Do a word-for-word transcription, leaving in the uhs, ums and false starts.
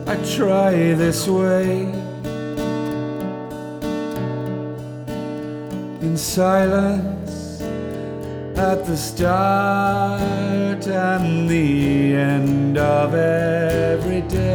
I try this way, in silence at the start and the end of every day.